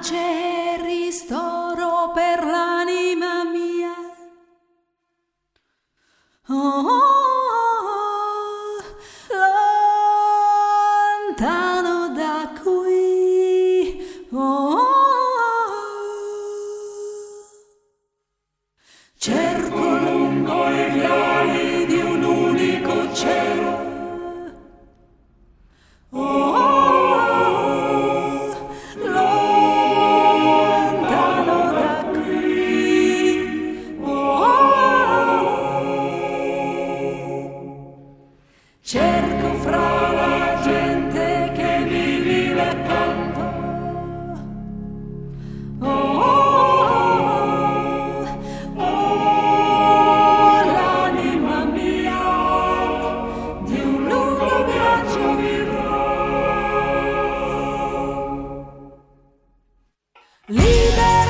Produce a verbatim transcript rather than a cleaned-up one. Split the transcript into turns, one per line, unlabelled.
pace e ristoro per l'anima mia. Oh, oh, oh, lontano da qui. Oh, oh, oh, cerco lungo i viali di un unico cielo. Oh, cerco fra la gente che mi vive accanto. Oh, oh, oh, oh, l'anima mia di un lungo viaggio vivrò. Libera